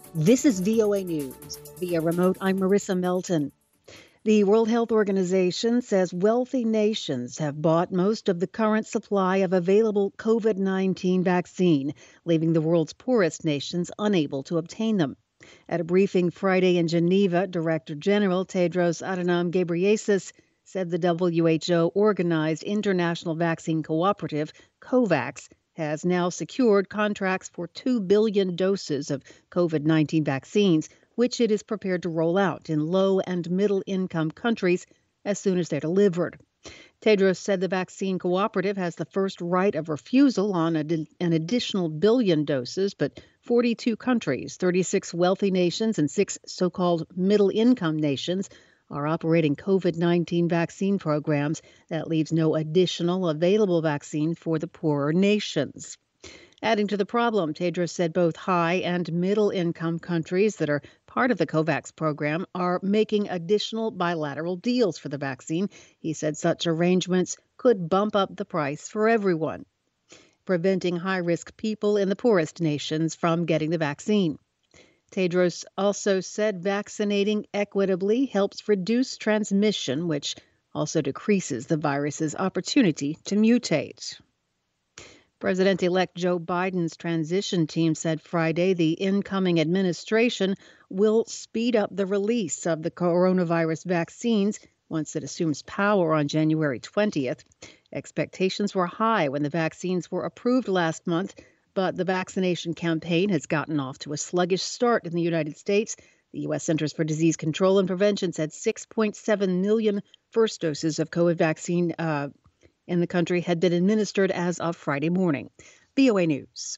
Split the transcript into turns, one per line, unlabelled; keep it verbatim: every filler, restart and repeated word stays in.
This is V O A News. Via remote, I'm Marissa Melton. The World Health Organization says wealthy nations have bought most of the current supply of available COVID nineteen vaccine, leaving the world's poorest nations unable to obtain them. At a briefing Friday in Geneva, Director General Tedros Adhanom Ghebreyesus said the W H O organized international vaccine cooperative, COVAX, has now secured contracts for two billion doses of COVID nineteen vaccines, which it is prepared to roll out in low and middle income countries as soon as they're delivered. Tedros said the vaccine cooperative has the first right of refusal on a, an additional billion doses, but forty-two countries, thirty-six wealthy nations, and six so called middle income nations are operating COVID nineteen vaccine programs that leaves no additional available vaccine for the poorer nations. Adding to the problem, Tedros said both high and middle income countries that are part of the COVAX program are making additional bilateral deals for the vaccine. He said such arrangements could bump up the price for everyone, preventing high risk people in the poorest nations from getting the vaccine. Tedros also said vaccinating equitably helps reduce transmission, which also decreases the virus's opportunity to mutate. President-elect Joe Biden's transition team said Friday the incoming administration will speed up the release of the coronavirus vaccines once it assumes power on January twentieth. Expectations were high when the vaccines were approved last month, but the vaccination campaign has gotten off to a sluggish start in the United States. The U S. Centers for Disease Control and Prevention said six point seven million first doses of COVID vaccine uh, in the country had been administered as of Friday morning. V O A News.